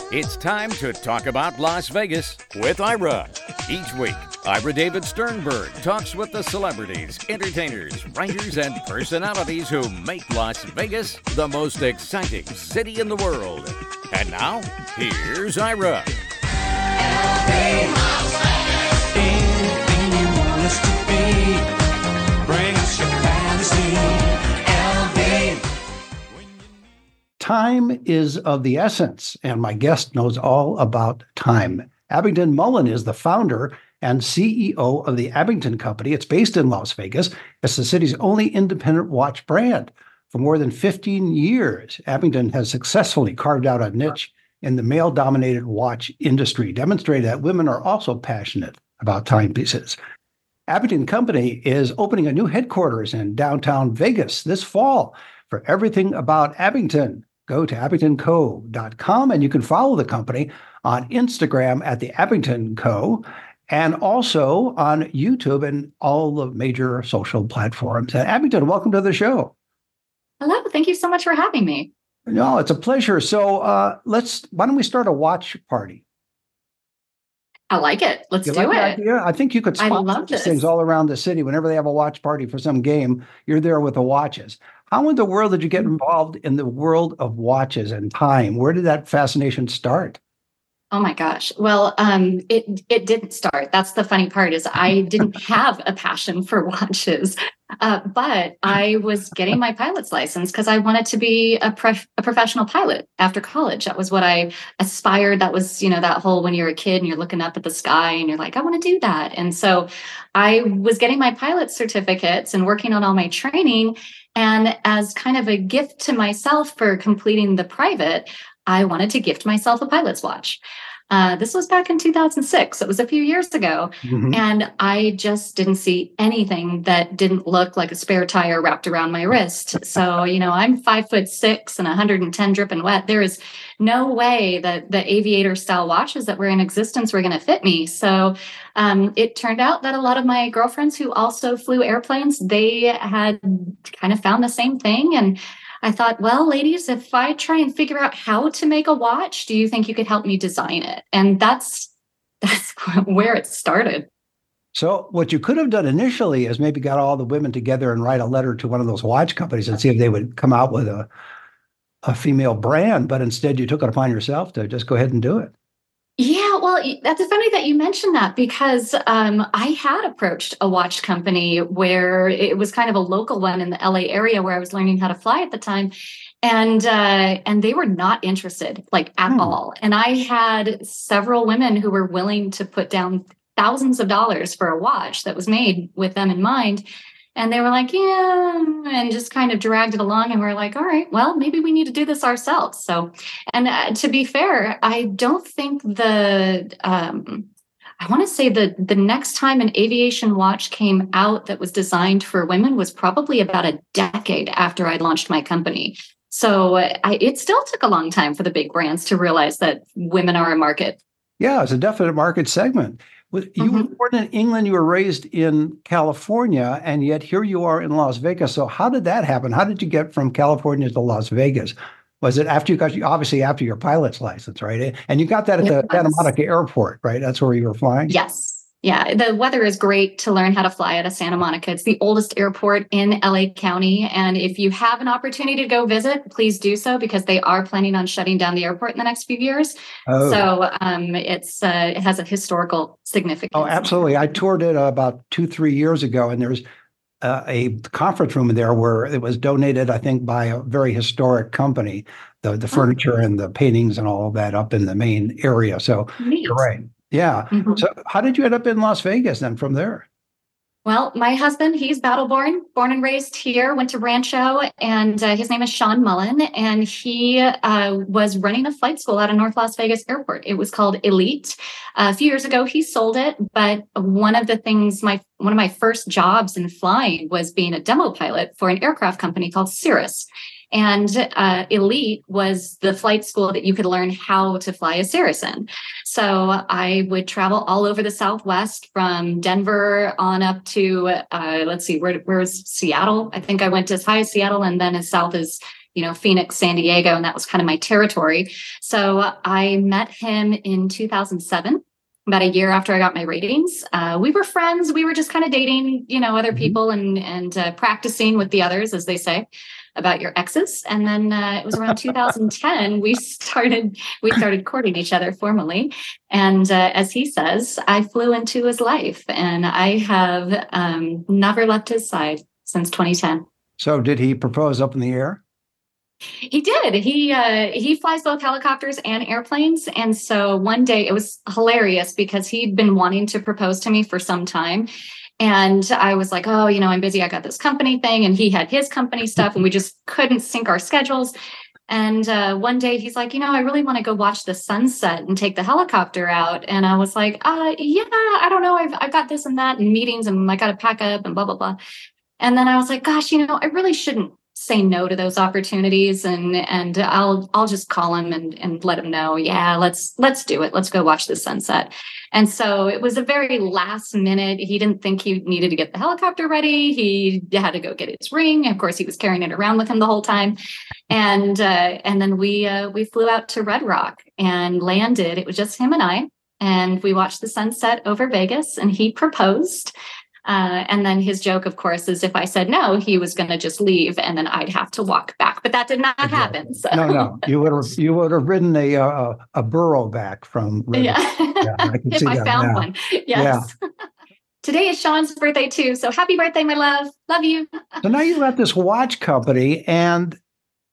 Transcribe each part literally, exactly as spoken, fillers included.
It's time to talk about Las Vegas with Ira. Each week, Ira David Sternberg talks with the celebrities, entertainers, writers, and personalities who make Las Vegas the most exciting city in the world. And now, here's Ira. Anything you want us to be, bring us your fantasy, L V. Time is of the essence, and my guest knows all about time. Abingdon Mullen is the founder and C E O of the Abingdon Company. It's based in Las Vegas. It's the city's only independent watch brand. For more than fifteen years, Abingdon has successfully carved out a niche in the male-dominated watch industry, demonstrating that women are also passionate about timepieces. Abingdon Company is opening a new headquarters in downtown Vegas this fall. For everything about Abingdon, go to abingdon co dot com, and you can follow the company on Instagram at the Abingdon Co. and also on YouTube and all the major social platforms. And Abingdon, welcome to the show. Hello, thank you so much for having me. No, it's a pleasure. So uh, let's, why don't we start a watch party? I like it. Let's You do like the it. idea? I think you could I spot love these this. things all around the city. Whenever they have a watch party for some game, you're there with the watches. How in the world did you get involved in the world of watches and time? Where did that fascination start? Oh my gosh. Well, um, it it didn't start. That's the funny part is I didn't have a passion for watches, uh, but I was getting my pilot's license because I wanted to be a, prof- a professional pilot after college. That was what I aspired. That was, you know, that whole when you're a kid and you're looking up at the sky and you're like, I want to do that. And so I was getting my pilot certificates and working on all my training. And as kind of a gift to myself for completing the private, I wanted to gift myself a pilot's watch. Uh, this was back in two thousand six. It was a few years ago. Mhm. And I just didn't see anything that didn't look like a spare tire wrapped around my wrist. So, you know, I'm five foot six and one hundred ten dripping wet. There is no way that the aviator style watches that were in existence were going to fit me. So um, it turned out that a lot of my girlfriends who also flew airplanes, they had kind of found the same thing. And I thought, well, ladies, if I try and figure out how to make a watch, do you think you could help me design it? And that's that's where it started. So what you could have done initially is maybe got all the women together and write a letter to one of those watch companies and see if they would come out with a, a female brand. But instead, you took it upon yourself to just go ahead and do it. Yeah, well, that's funny that you mentioned that because um, I had approached a watch company where it was kind of a local one in the L A area where I was learning how to fly at the time. And uh, and they were not interested, like at Hmm. all. And I had several women who were willing to put down thousands of dollars for a watch that was made with them in mind. And they were like, yeah, and just kind of dragged it along. And we're like, all right, well, maybe we need to do this ourselves. So, and uh, to be fair, I don't think the, um, I want to say the the next time an aviation watch came out that was designed for women was probably about a decade after I launched my company. So uh, I, it still took a long time for the big brands to realize that women are a market. Yeah, it's a definite market segment. Was- You were Mhm. born in England, you were raised in California, and yet here you are in Las Vegas. So how did that happen? How did you get from California to Las Vegas? Was it after you got, obviously after your pilot's license, right? And you got that at the It Santa was. Monica Airport, right? That's where you were flying? Yes. Yeah. The weather is great to learn how to fly out of Santa Monica. It's the oldest airport in L A County. And if you have an opportunity to go visit, please do so because they are planning on shutting down the airport in the next few years. Oh, So um, it's uh, it has a historical significance. oh, absolutely. I toured it about two, three years ago, and there's uh, a conference room there where it was donated, I think, by a very historic company, the, the furniture and the paintings and all of that up in the main area. So Neat. you're right. Yeah. Mhm. So how did you end up in Las Vegas then from there? Well, my husband, he's Battleborn, born and raised here, went to Rancho, and uh, his name is Sean Mullen, and he uh, was running a flight school out of North Las Vegas Airport. It was called Elite. Uh, a few years ago, he sold it, but one of the things, my one of my first jobs in flying was being a demo pilot for an aircraft company called Cirrus. And uh, Elite was the flight school that you could learn how to fly a Cirrus in. So I would travel all over the Southwest from Denver on up to, uh, let's see, where, where was Seattle? I think I went as high as Seattle and then as south as you know, Phoenix, San Diego, and that was kind of my territory. So I met him in two thousand seven. About a year after I got my ratings. Uh, we were friends. We were just kind of dating, you know, other people and and uh, practicing with the others, as they say, about your exes. And then uh, it was around two thousand ten we started we started courting each other formally. And uh, as he says, I flew into his life, and I have um, never left his side since twenty ten. So, did he propose up in the air? He did. He uh, he flies both helicopters and airplanes. And so one day it was hilarious because he'd been wanting to propose to me for some time. And I was like, oh, you know, I'm busy. I got this company thing. And he had his company stuff, and we just couldn't sync our schedules. And uh, one day he's like, you know, I really want to go watch the sunset and take the helicopter out. And I was like, uh, yeah, I don't know. I've, I've got this and that and meetings, and I got to pack up and blah, blah, blah. And then I was like, gosh, you know, I really shouldn't say no to those opportunities, and and I'll I'll just call him and and let him know, yeah, let's let's do it. Let's go watch the sunset. And so it was a very last minute. He didn't think he needed to get the helicopter ready. He had to go get his ring. Of course, he was carrying it around with him the whole time. And uh, and then we uh, we flew out to Red Rock and landed. It was just him and I, and we watched the sunset over Vegas. And he proposed. Uh, and then his joke, of course, is if I said no, he was going to just leave, and then I'd have to walk back. But that did not exactly. happen. So. No, no, you would have you would have ridden a a, a burro back from. River. Yeah, yeah I can if see I that found now. one. Yes. Yeah. Today is Sean's birthday too, so happy birthday, my love. Love you. So now you've got this watch company, and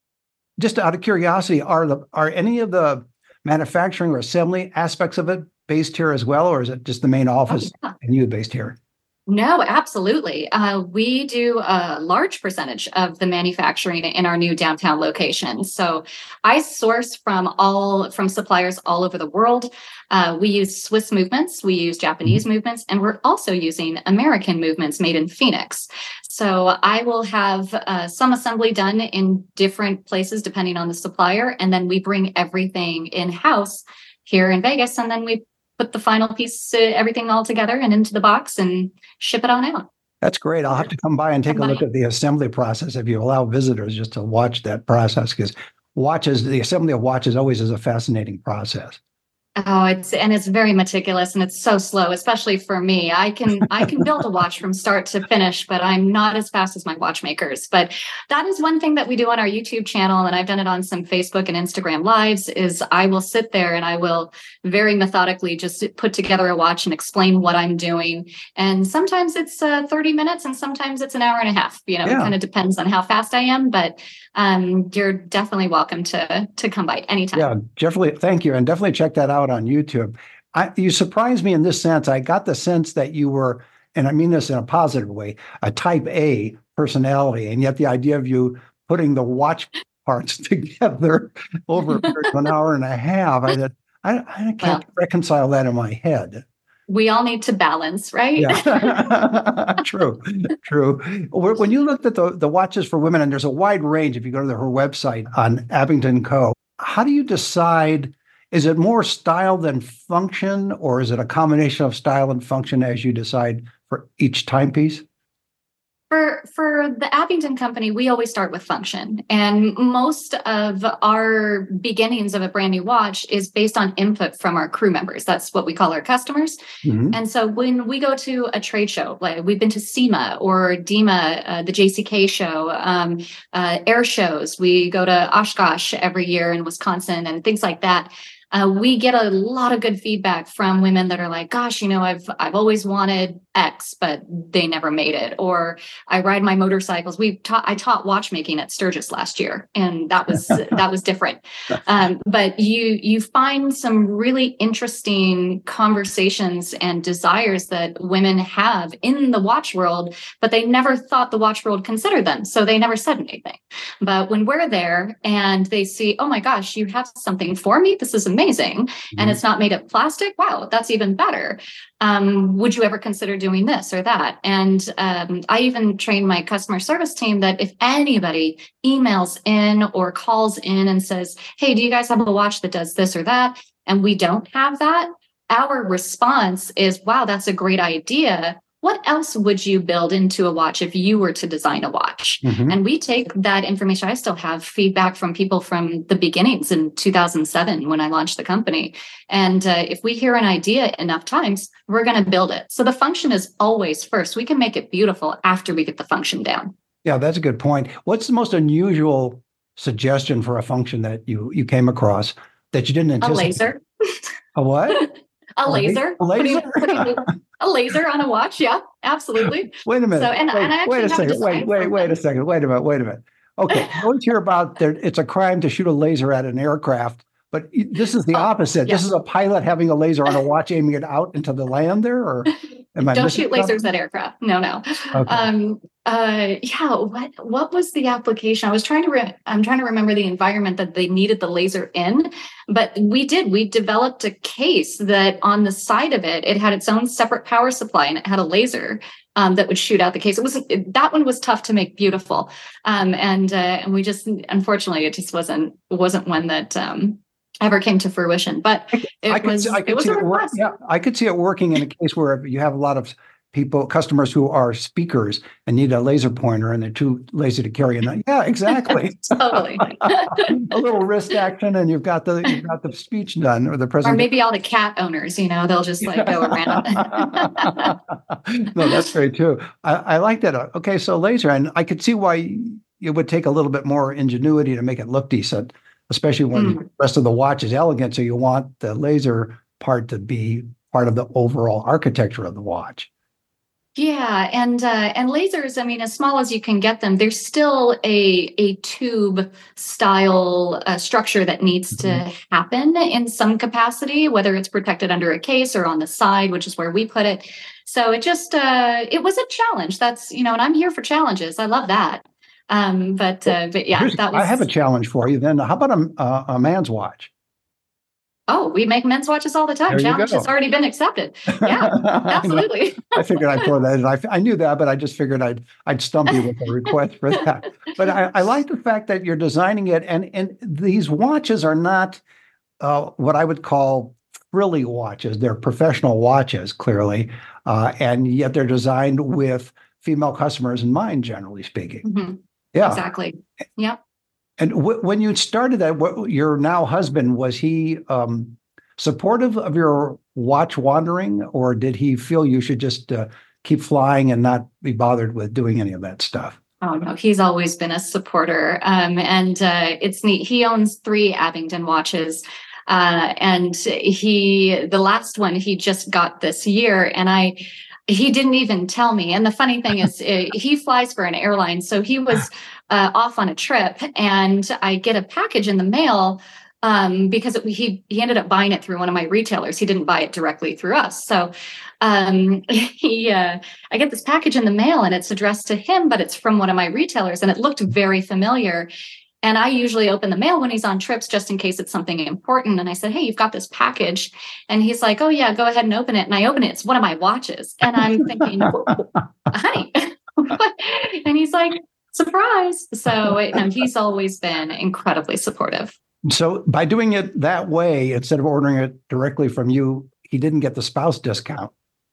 just out of curiosity, are the are any of the manufacturing or assembly aspects of it based here as well, or is it just the main office oh, yeah. and you based here? No, absolutely. Uh, we do a large percentage of the manufacturing in our new downtown location. So I source from all from suppliers all over the world. Uh, we use Swiss movements, we use Japanese movements, and we're also using American movements made in Phoenix. So I will have uh, some assembly done in different places depending on the supplier, and then we bring everything in-house here in Vegas, and then we put the final piece, uh, everything all together and into the box and ship it on out. That's great. I'll have to come by and take a look at the assembly process if you allow visitors just to watch that process, because watches, the assembly of watches always is a fascinating process. Oh, it's and it's very meticulous, and it's so slow, especially for me. I can I can build a watch from start to finish, but I'm not as fast as my watchmakers. But that is one thing that we do on our YouTube channel, and I've done it on some Facebook and Instagram lives, is I will sit there and I will very methodically just put together a watch and explain what I'm doing. And sometimes it's uh, thirty minutes, and sometimes it's an hour and a half. You know, yeah. It kind of depends on how fast I am, but um, you're definitely welcome to to come by anytime. Yeah, definitely. Thank you, and definitely check that out on YouTube. I, you surprised me in this sense. I got the sense that you were, and I mean this in a positive way, a type A personality, and yet the idea of you putting the watch parts together over a period of an hour and a half, I said, I, I can't well, reconcile that in my head. We all need to balance, right? Yeah. True, true. When you looked at the, the watches for women, and there's a wide range if you go to her website on Abington Co., how do you decide? Is it more style than function, or is it a combination of style and function as you decide for each timepiece? For for the Abington Company, we always start with function. And most of our beginnings of a brand new watch is based on input from our crew members. That's what we call our customers. Mm-hmm. And so when we go to a trade show, like we've been to SEMA or DEMA, uh, the J C K show, um, uh, air shows, we go to Oshkosh every year in Wisconsin and things like that. Uh, we get a lot of good feedback from women that are like, gosh, you know, I've I've always wanted X, but they never made it. Or I ride my motorcycles. We taught I taught watchmaking at Sturgis last year, and that was that was different. Um, but you you find some really interesting conversations and desires that women have in the watch world, but they never thought the watch world considered them, so they never said anything. But when we're there and they see, oh my gosh, you have something for me. This is amazing. Amazing. Mm-hmm. And it's not made of plastic. Wow, that's even better. Um, would you ever consider doing this or that? And um, I even train my customer service team that if anybody emails in or calls in and says, hey, do you guys have a watch that does this or that? And we don't have that, our response is, wow, that's a great idea. what else would you build into a watch if you were to design a watch? Mhm. And we take that information. I still have feedback from people from the beginnings in two thousand seven when I launched the company. And uh, if we hear an idea enough times, we're going to build it. So the function is always first. We can make it beautiful after we get the function down. Yeah, that's a good point. What's the most unusual suggestion for a function that you you came across that you didn't A anticipate? laser. A what? A laser. A laser? Putting, putting a laser on a watch. Yeah, absolutely. Wait a minute. So, and- wait, and I actually wait a have a second. design Wait, wait, for wait a them. second. Wait a minute. Wait a minute. Okay. I always hear about there. It's a crime to shoot a laser at an aircraft, but y- this is the Oh, opposite. yeah. This is a pilot having a laser on a watch, aiming it out into the land there, or am I Don't missing shoot lasers something? at aircraft. No, no. Okay. Um, uh, yeah. What what was the application? I was trying to. Re- I'm trying to remember the environment that they needed the laser in, but we did. We developed a case that on the side of it, it had its own separate power supply, and it had a laser um, that would shoot out the case. It was it, that one was tough to make beautiful, um, and uh, and we just unfortunately it just wasn't wasn't one that. Um, ever came to fruition, but it I could, was see- I it could was see a it work. request. Yeah, I could see it working in a case where you have a lot of people, customers who are speakers and need a laser pointer and they're too lazy to carry. And yeah, exactly. Totally. A little wrist action, and you've got the you've got the speech done or the Or presentation. maybe all the cat owners, you know, they'll just like go around. No, that's great too. I, I like that. Okay, so laser, and I could see why it would take a little bit more ingenuity to make it look decent, especially when Mm. the rest of the watch is elegant. So you want the laser part to be part of the overall architecture of the watch. Yeah, and uh, and lasers, I mean, as small as you can get them, there's still a a tube style uh, structure that needs to happen in some capacity, whether it's protected under a case or on the side, which is where we put it. So it just uh, it was a challenge. That's you know, and I'm here for challenges. I love that. Um, but uh, but yeah, Here's- that was. I have a challenge for you. Then, how about a, a, a man's watch? Oh, we make men's watches all the time. There you Challenge go. has already been accepted. Yeah, absolutely. I figured I'd throw that in. I, I knew that, but I just figured I'd I'd stump you with a request for that. But I, I like the fact that you're designing it, and and these watches are not uh, what I would call frilly watches. They're professional watches, clearly, uh, and yet they're designed with female customers in mind, generally speaking. Mhm, Yeah. exactly. Yep. And w- when you started that, what, your now husband, was he um, supportive of your watch wandering, or did he feel you should just uh, keep flying and not be bothered with doing any of that stuff? Oh no, he's always been a supporter, um, and uh, it's neat. He owns three Abingdon watches, uh, and he the last one he just got this year, and I. He didn't even tell me. And the funny thing is, uh, he flies for an airline, so he was uh, off on a trip, and I get a package in the mail um, because it, he he ended up buying it through one of my retailers. He didn't buy it directly through us, so. Um, he, uh, I get this package in the mail and it's addressed to him, but it's from one of my retailers and it looked very familiar. And I usually open the mail when he's on trips just in case it's something important. And I said, hey, you've got this package. And he's like, oh yeah, go ahead and open it. And I open it. It's one of my watches. And I'm thinking, honey, and he's like, surprise. So you know, he's always been incredibly supportive. So by doing it that way, instead of ordering it directly from you, he didn't get the spouse discount.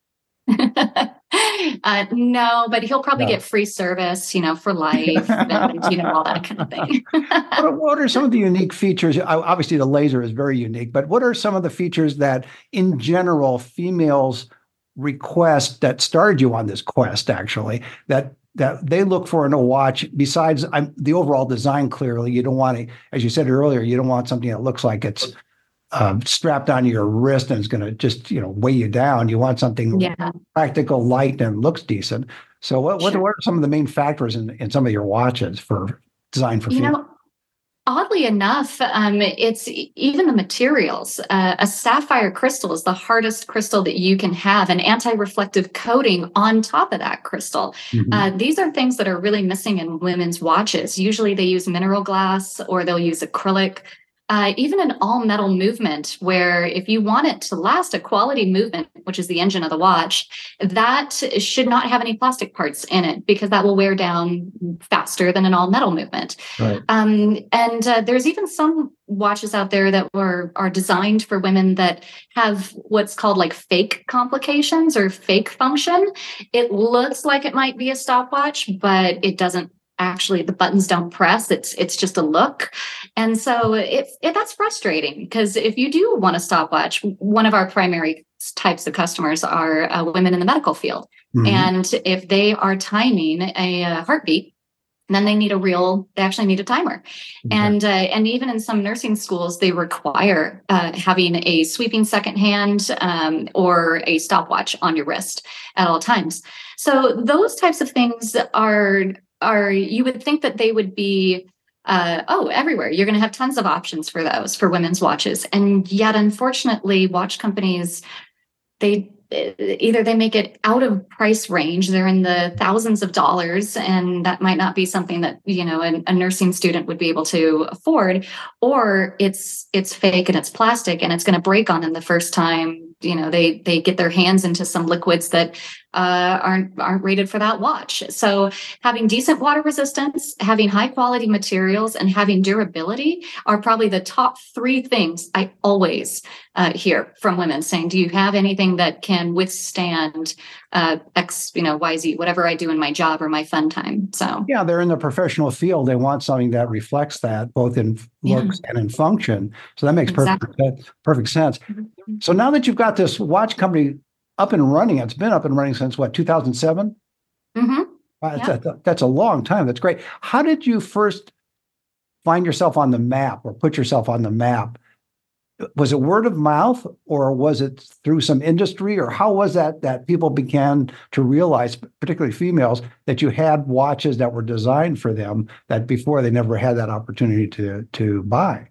uh, no, but he'll probably No. get free service, you know, for life and, you know, all that kind of thing. What are, what are some of the unique features? Uh, Obviously, the laser is very unique, but what are some of the features that, in general, females request that started you on this quest, actually, that that they look for in a watch besides um, the overall design? Clearly, you don't want to, as you said earlier, you don't want something that looks like it's um, strapped onto your wrist and it's going to just, you know, weigh you down. You want something Yeah. practical, light, and looks decent. So what, what, Sure. what are some of the main factors in, in some of your watches for design for You females? know, oddly enough, um, it's e- even the materials. Uh, a sapphire crystal is the hardest crystal that you can have, an anti-reflective coating on top of that crystal. Mhm. Uh, these are things that are really missing in women's watches. Usually they use mineral glass or they'll use acrylic. Uh, even an all metal movement, where if you want it to last, a quality movement, which is the engine of the watch, that should not have any plastic parts in it because that will wear down faster than an all metal movement. Right. Um, and uh, there's even some watches out there that were are designed for women that have what's called like fake complications or fake function. It looks like it might be a stopwatch, but it doesn't. Actually, the buttons don't press. It's it's just a look, and so it, it that's frustrating because if you do want a stopwatch, one of our primary types of customers are uh, women in the medical field, mm-hmm. and if they are timing a, a heartbeat, then they need a real. They actually need a timer, mm-hmm. and uh, and even in some nursing schools, they require uh, having a sweeping second hand um, or a stopwatch on your wrist at all times. So those types of things are. Are you would think that they would be uh, oh everywhere. You're going to have tons of options for those for women's watches, and yet unfortunately, watch companies they either they make it out of price range. They're in the thousands of dollars, and that might not be something that you know a, a nursing student would be able to afford, or it's it's fake and it's plastic and it's going to break on them the first time. You know they they get their hands into some liquids that uh, aren't aren't rated for that watch. So having decent water resistance, having high quality materials, and having durability are probably the top three things I always uh, hear from women saying, "Do you have anything that can withstand uh, X, you know, Y, Z, whatever I do in my job or my fun time?" So yeah, they're in the professional field. They want something that reflects that both in looks yeah. and in function. So that makes exactly. perfect perfect sense. Mm-hmm. So now that you've got this watch company up and running, it's been up and running since what, two thousand seven? Mm-hmm. Uh, yeah. that's, a, that's a long time. That's great. How did you first find yourself on the map or put yourself on the map? Was it word of mouth or was it through some industry, or how was that that people began to realize, particularly females, that you had watches that were designed for them that before they never had that opportunity to to buy?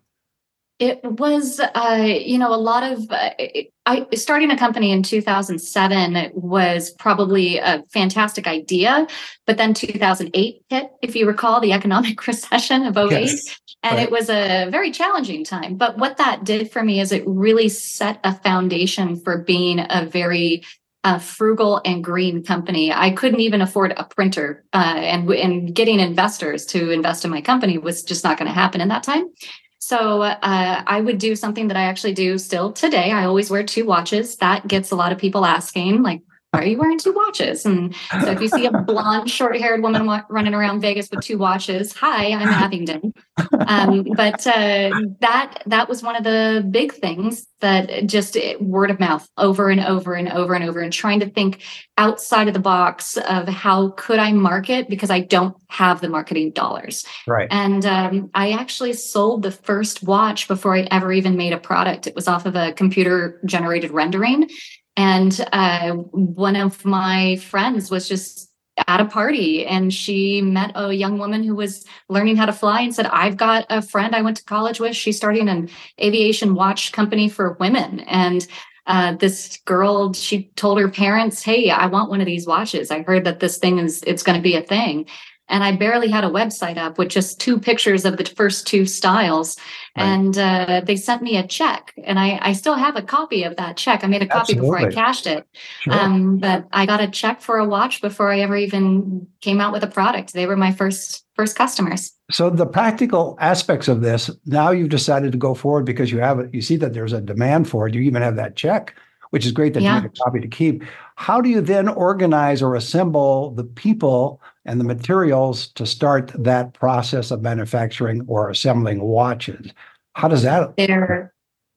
It was, uh, you know, a lot of, uh, I starting a company in two thousand seven was probably a fantastic idea, but then two thousand eight hit, if you recall, the economic recession of oh eight, yes. and right. it was a very challenging time. But what that did for me is it really set a foundation for being a very uh, frugal and green company. I couldn't even afford a printer, uh, and, and getting investors to invest in my company was just not going to happen in that time. So uh, I would do something that I actually do still today. I always wear two watches. That gets a lot of people asking, like, why are you wearing two watches? And so if you see a blonde, short-haired woman wa- running around Vegas with two watches, hi, I'm Abingdon. Um, but uh, that that was one of the big things that just it, word of mouth over and over and over and over, and trying to think outside of the box of how could I market, because I don't have the marketing dollars. Right. And um, I actually sold the first watch before I ever even made a product. It was off of a computer-generated rendering. And uh, one of my friends was just at a party, and she met a young woman who was learning how to fly and said, I've got a friend I went to college with. She's starting an aviation watch company for women. And uh, this girl, she told her parents, hey, I want one of these watches. I heard that this thing is, it's going to be a thing. And I barely had a website up with just two pictures of the first two styles. Right. And uh, they sent me a check. And I, I still have a copy of that check. I made a copy Absolutely. before I cashed it. Sure. Um, but I got a check for a watch before I ever even came out with a product. They were my first first customers. So the practical aspects of this, now you've decided to go forward because you have it. You see that there's a demand for it. You even have that check, which is great that yeah. you made a copy to keep. How do you then organize or assemble the people and the materials to start that process of manufacturing or assembling watches? How does that? There are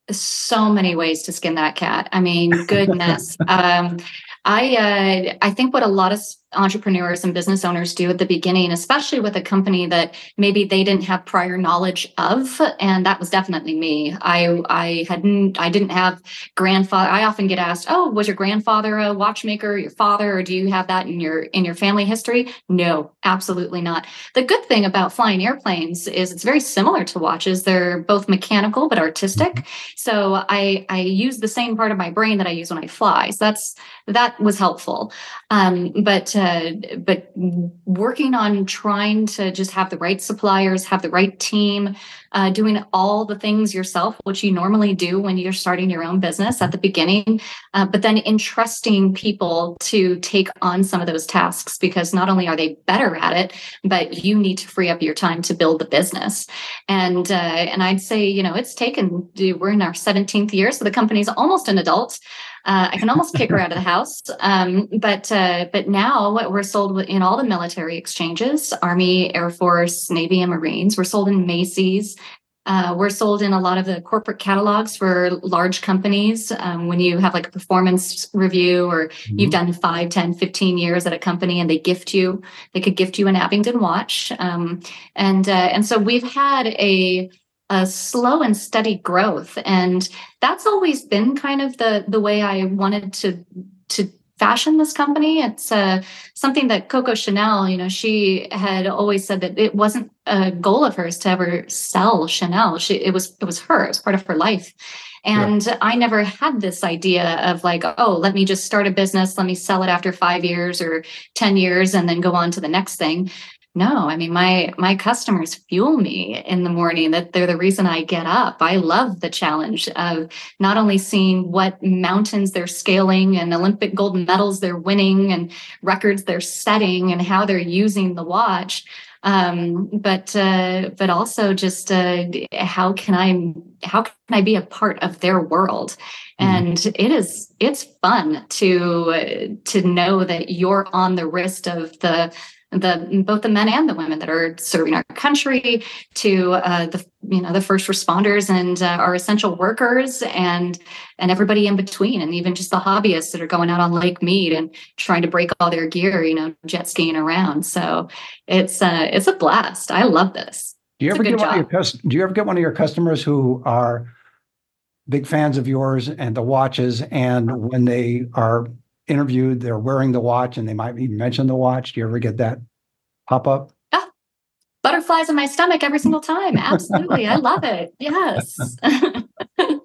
so many ways to skin that cat. I mean, goodness. um, I uh, I think what a lot of entrepreneurs and business owners do at the beginning, especially with a company that maybe they didn't have prior knowledge of, and that was definitely me. I I hadn't I didn't have grandfather. I often get asked, "Oh, was your grandfather a watchmaker? Your father, or do you have that in your in your family history?" No, absolutely not. The good thing about flying airplanes is it's very similar to watches. They're both mechanical but artistic. Mm-hmm. So I I use the same part of my brain that I use when I fly. So that's that was helpful. Um, but uh, but working on trying to just have the right suppliers, have the right team, uh, doing all the things yourself, which you normally do when you're starting your own business at the beginning, uh, but then entrusting people to take on some of those tasks, because not only are they better at it, but you need to free up your time to build the business. And uh, and I'd say, you know, it's taken, we're in our seventeenth year, so the company's almost an adult. Uh, I can almost kick her out of the house. Um, but uh, but now we're sold in all the military exchanges, Army, Air Force, Navy, and Marines. We're sold in Macy's. Uh, we're sold in a lot of the corporate catalogs for large companies. Um, when you have like a performance review, or mm-hmm. you've done five, ten, fifteen years at a company, and they gift you, they could gift you an Abingdon watch. Um, and, uh, and so we've had a, a slow and steady growth. And that's always been kind of the, the way I wanted to, to fashion this company. It's uh, something that Coco Chanel, you know, she had always said that it wasn't a goal of hers to ever sell Chanel. She, it was, it was her, it was part of her life. And sure. I never had this idea of like, oh, let me just start a business. Let me sell it after five years or ten years and then go on to the next thing. No, I mean, my my customers fuel me in the morning. That they're the reason I get up. I love the challenge of not only seeing what mountains they're scaling and Olympic gold medals they're winning and records they're setting and how they're using the watch, um, but uh, but also just uh, how can I how can I be a part of their world? And mm-hmm. it is it's fun to to know that you're on the wrist of the. the both the men and the women that are serving our country, to uh, the you know the first responders and uh, our essential workers, and and everybody in between, and even just the hobbyists that are going out on Lake Mead and trying to break all their gear, you know, jet skiing around. So it's uh, it's a blast. I love this. Do you it's ever get one of your Do you ever get one of your customers who are big fans of yours and the watches, and when they are interviewed, they're wearing the watch and they might even mention the watch? Do you ever get that pop up? Oh, butterflies in my stomach every single time. Absolutely. I love it. Yes. Do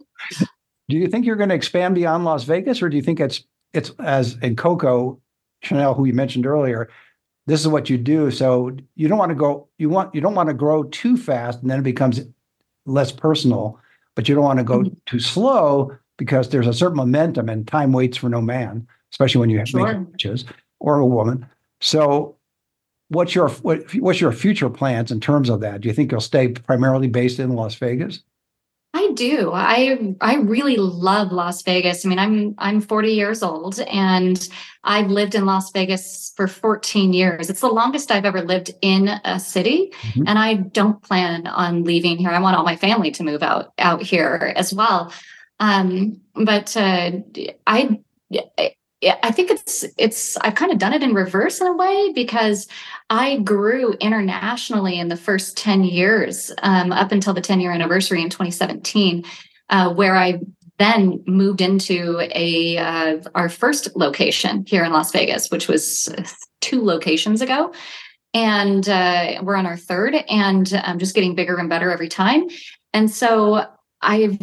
you think you're going to expand beyond Las Vegas, or do you think it's, it's as in Coco Chanel, who you mentioned earlier, this is what you do. So you don't want to go, you want, you don't want to grow too fast and then it becomes less personal, but you don't want to go mm-hmm. too slow, because there's a certain momentum and time waits for no man, especially when you have sure. make watches or a woman. So what's your what, what's your future plans in terms of that? Do you think you'll stay primarily based in Las Vegas? I do. I I really love Las Vegas. I mean, I'm I'm forty years old and I've lived in Las Vegas for fourteen years. It's the longest I've ever lived in a city, mm-hmm. and I don't plan on leaving here. I want all my family to move out out here as well. Um, but uh, I. I Yeah, I think it's, it's, I've kind of done it in reverse in a way, because I grew internationally in the first ten years, um, up until the ten year anniversary in twenty seventeen, uh, where I then moved into a, uh, our first location here in Las Vegas, which was two locations ago. And, uh, we're on our third, and I'm just getting bigger and better every time. And so I've,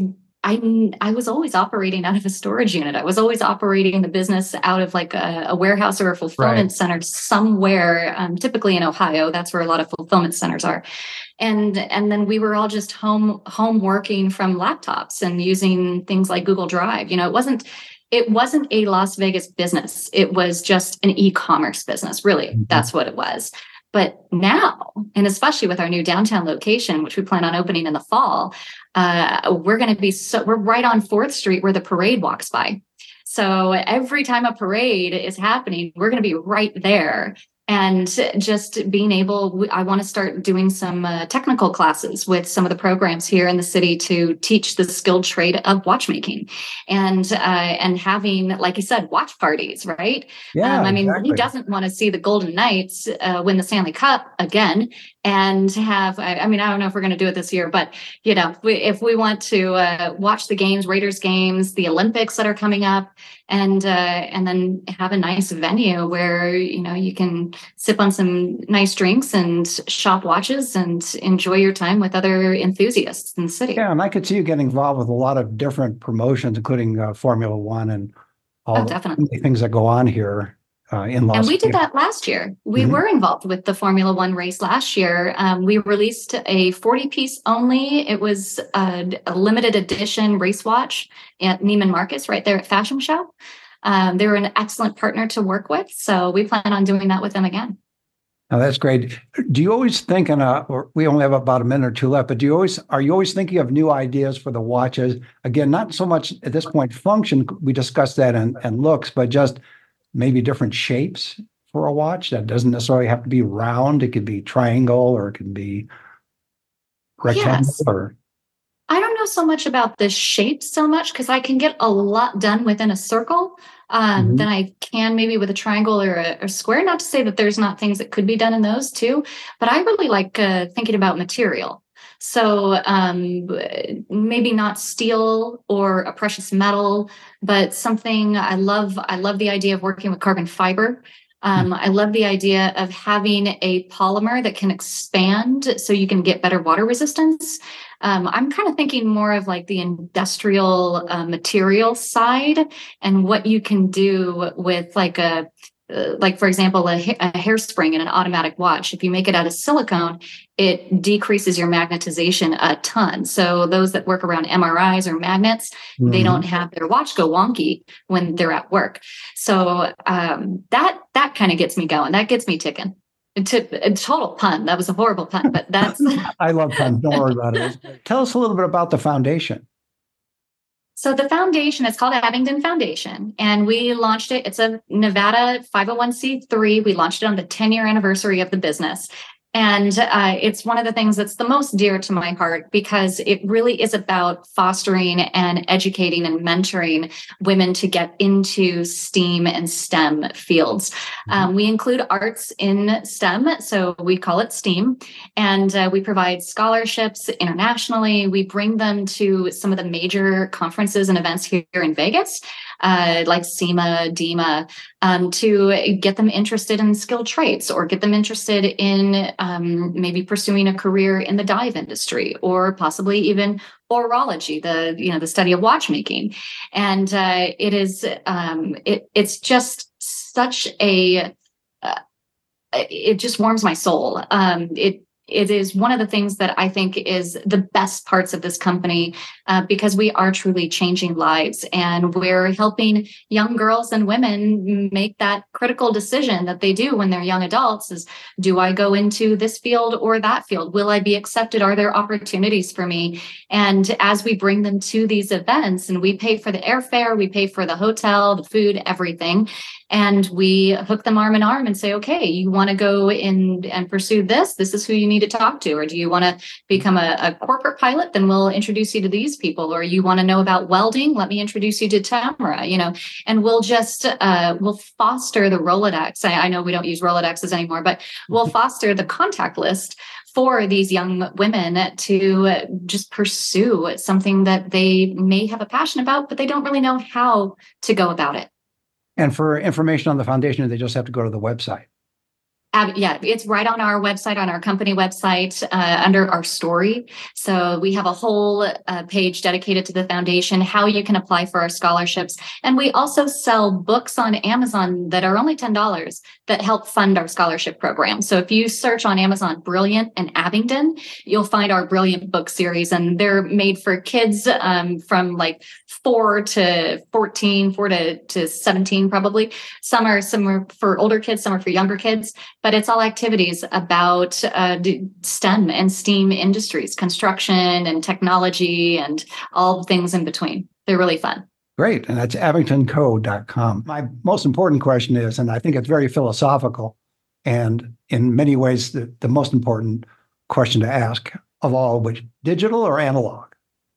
I, I was always operating out of a storage unit. I was always operating the business out of like a, a warehouse or a fulfillment right. center somewhere, um, typically in Ohio. That's where a lot of fulfillment centers are. And, and then we were all just home, home working from laptops and using things like Google Drive. You know, it wasn't, it wasn't a Las Vegas business. It was just an e-commerce business. Really, mm-hmm. that's what it was. But now, and especially with our new downtown location, which we plan on opening in the fall, uh, we're going to be so we're right on fourth Street where the parade walks by. So every time a parade is happening, we're going to be right there. And just being able, I want to start doing some uh, technical classes with some of the programs here in the city to teach the skilled trade of watchmaking, and uh, and having, like you said, watch parties, right? Yeah, um, I mean, exactly. Who doesn't want to see the Golden Knights uh, win the Stanley Cup again? And have, I, I mean, I don't know if we're going to do it this year, but you know, we, if we want to uh, watch the games, Raiders games, the Olympics that are coming up, and uh, and then have a nice venue where you know you can sip on some nice drinks and shop watches and enjoy your time with other enthusiasts in the city. Yeah, and I could see you getting involved with a lot of different promotions, including uh, Formula One and all oh, the definitely. things that go on here. uh, in Las And we Vegas. did that last year. We Mhm. were involved with the Formula One race last year. Um, we released a forty piece only. It was a, a limited edition race watch at Neiman Marcus right there at Fashion Show. Um, they were an excellent partner to work with. So we plan on doing that with them again. Now that's great. Do you always think in a, or we only have about a minute or two left, but do you always, are you always thinking of new ideas for the watches? Again, not so much at this point function, we discussed that and, and looks, but just maybe different shapes for a watch that doesn't necessarily have to be round. It could be triangle or it can be rectangle Yes. or. I don't know so much about the shape so much because I can get a lot done within a circle um, Mhm. than I can maybe with a triangle or a, a square. Not to say that there's not things that could be done in those too, but I really like uh, thinking about material. So um, maybe not steel or a precious metal, but something I love. I love the idea of working with carbon fiber. Um, I love the idea of having a polymer that can expand so you can get better water resistance. Um, I'm kind of thinking more of like the industrial uh, material side and what you can do with like a, uh, like for example, a, ha- a hairspring in an automatic watch. If you make it out of silicone, it decreases your magnetization a ton. So those that work around M R Is or magnets, they Mhm. don't have their watch go wonky when they're at work. So um, that that kind of gets me going. That gets me ticking. To, a total pun. That was a horrible pun, but that's I love puns. Don't worry about it. Tell us a little bit about the foundation. so the foundation is called Abingdon Foundation, and we launched it. It's a Nevada five oh one c three. We launched it on the ten year anniversary of the business. And uh, it's one of the things that's the most dear to my heart because it really is about fostering and educating and mentoring women to get into STEAM and STEM fields. Um, we include arts in STEM, so we call it STEAM, and uh, we provide scholarships internationally. We bring them to some of the major conferences and events here in Vegas, uh, like SEMA, DEMA, um, to get them interested in skilled trades or get them interested in um, maybe pursuing a career in the dive industry or possibly even horology, the you know the study of watchmaking. And uh, it is um, it it's just such a uh, it just warms my soul. Um, it it is one of the things that I think is the best parts of this company uh, because we are truly changing lives and we're helping young girls and women make that critical decision that they do when they're young adults is, do I go into this field or that field? Will I be accepted? Are there opportunities for me? And as we bring them to these events and we pay for the airfare, we pay for the hotel, the food, everything. And we hook them arm in arm and say, okay, you want to go in and pursue this? This is who you need to talk to. Or do you want to become a, a corporate pilot? Then we'll introduce you to these people. Or you want to know about welding? Let me introduce you to Tamara, you know, and we'll just, uh, we'll foster the Rolodex. I, I know we don't use Rolodexes anymore, but we'll foster the contact list for these young women to just pursue something that they may have a passion about, but they don't really know how to go about it. And for information on the foundation, they just have to go to the website. Uh, yeah, it's right on our website, on our company website, uh, under our story. So we have a whole uh, page dedicated to the foundation, how you can apply for our scholarships. And we also sell books on Amazon that are only ten dollars that help fund our scholarship program. So if you search on Amazon, Brilliant and Abingdon, you'll find our Brilliant book series. And they're made for kids um, from like four to fourteen, four to, to seventeen, probably. Some are, some are for older kids, some are for younger kids. But it's all activities about uh, STEM and STEAM industries, construction and technology and all things in between. They're really fun. Great. And that's abington co dot com. My most important question is, and I think it's very philosophical, and in many ways, the, the most important question to ask of all, which digital or analog?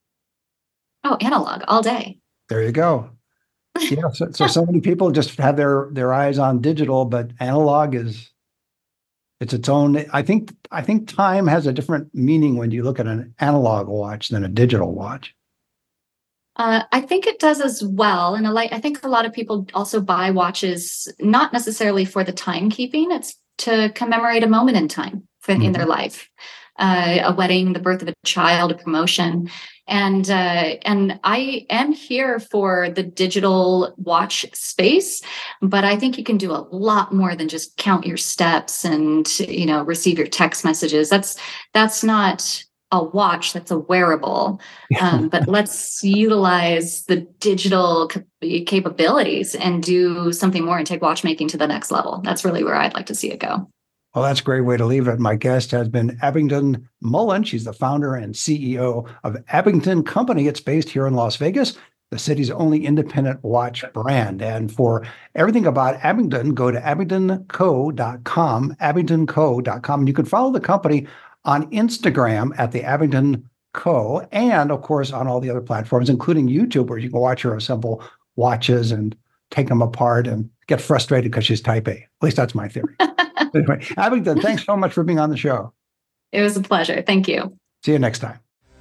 Oh, analog all day. There you go. Yeah. So, so, so many people just have their, their eyes on digital, but analog is, it's its own. I think, I think time has a different meaning when you look at an analog watch than a digital watch. Uh, I think it does as well. And a lot, I think a lot of people also buy watches, not necessarily for the timekeeping. It's to commemorate a moment in time for, mm-hmm. in their life. uh, a wedding, the birth of a child, a promotion. And uh, and I am here for the digital watch space, but I think you can do a lot more than just count your steps and, you know, receive your text messages. That's that's not a watch, that's a wearable. Um, but let's utilize the digital cap- capabilities and do something more and take watchmaking to the next level. That's really where I'd like to see it go. Well, that's a great way to leave it. My guest has been Abingdon Mullen. She's the founder and C E O of Abington Company. It's based here in Las Vegas, the city's only independent watch brand. And for everything about Abingdon, go to abingdon co dot com, abingdon co dot com. And you can follow the company on Instagram at the Abingdon Co. And, of course, on all the other platforms, including YouTube, where you can watch her assemble watches and take them apart and get frustrated because she's type A. At least that's my theory. Anyway, Abingdon, thanks so much for being on the show. It was a pleasure. Thank you. See you next time.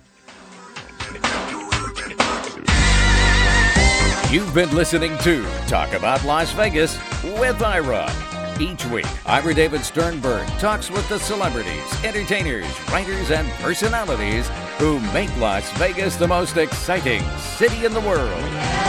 You've been listening to Talk About Las Vegas with Ira. Each week, Ira David Sternberg talks with the celebrities, entertainers, writers, and personalities who make Las Vegas the most exciting city in the world.